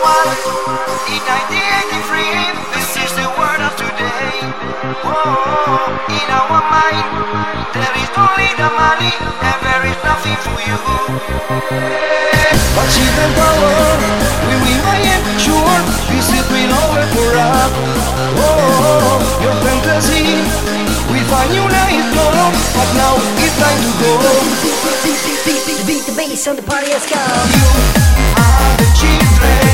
one. In 1983, this is the word of today. Oh, in our mind, there is only the money, and there is nothing for you. But hidden power, we remain sure this is been over for us. Oh, your fantasy, we find you nice love, but now it's time to go. Beat the bass on the party has come. You are the children.